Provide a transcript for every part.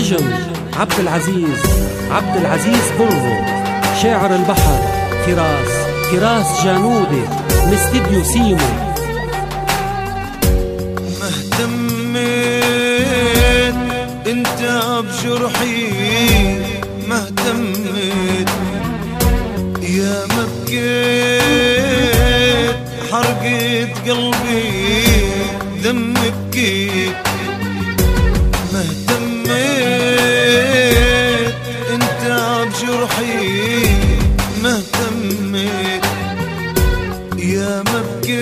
النجم عبد العزيز برو، شاعر البحر فراس جانودي من استديو سيمو. ما اهتميت انت بجرحي، ما اهتميت يا ما بكيت حرقت قلبي دم بكيت. ما اهتميت انت بجرحي، ما اهتميت يا ما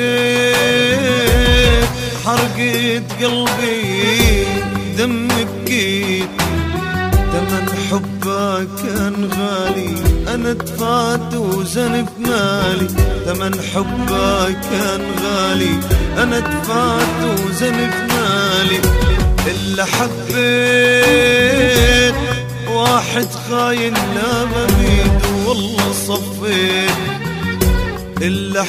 بكيت حرقت قلبي دم بكيت. تمن حبك كان غالي انا دفعت وزن بمالي، تمن حبك كان غالي انا دفعت وزن بمالي. إلا حبيت واحد خاين لا ببيد والله صفيت. إلا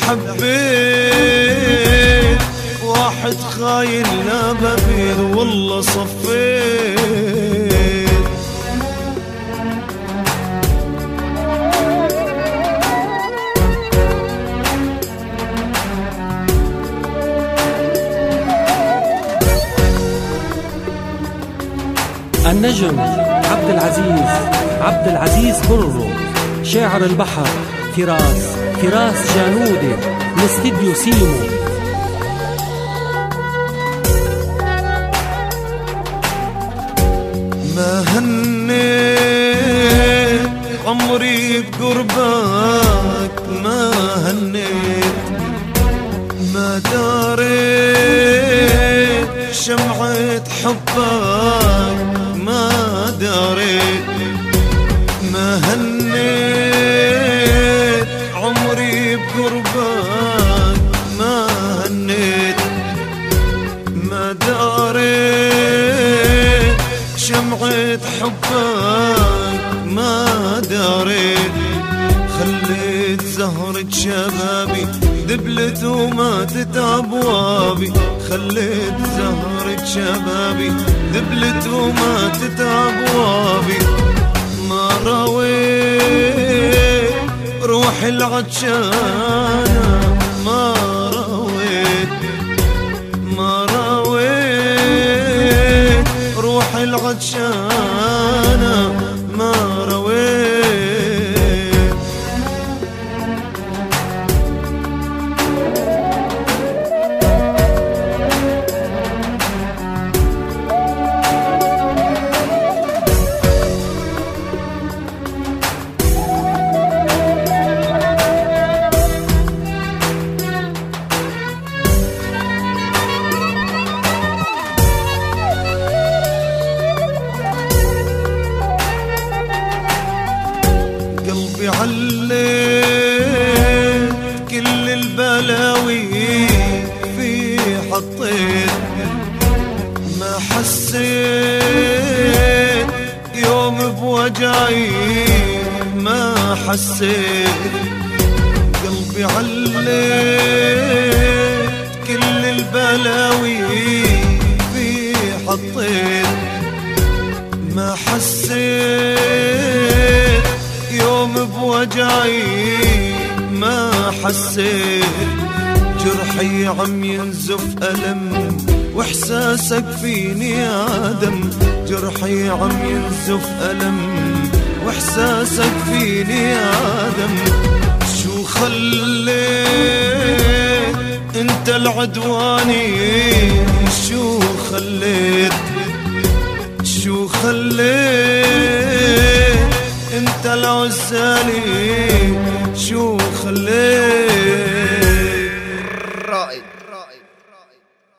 حبيت واحد خاين لا ببيد والله صفيت. النجم عبد العزيز برو، شاعر البحر فراس جانودي من استديو سيمو. ما هنيت عمري بقربك، ما هنيت ما داريت شمعة حبك، ما داريت. ما هنيت عمري بقربك، ما هنيت ما داريت شمعة حبك، ما داريت. خليت زهرة شبابي دبلت وماتت أبوابي، خليت زهرة شبابي دبلت وماتت أبوابي. ما رويت روحي العطشانة، ما رويت روحي العطشانة، ما رويت. قلبي عليت كل البلاوي في حطيت، ما حسيت يوم بوجعي، ما حسيت. قلبي عليت كل البلاوي في حطيت، ما حسيت يوم بوجعي، ما حسيت. جرحي عم ينزف ألم واحساسك فيني آدم، جرحي عم ينزف ألم واحساسك فيني آدم. شو خليت انت العدواني، شو خليت انت العزالي، شو خليت.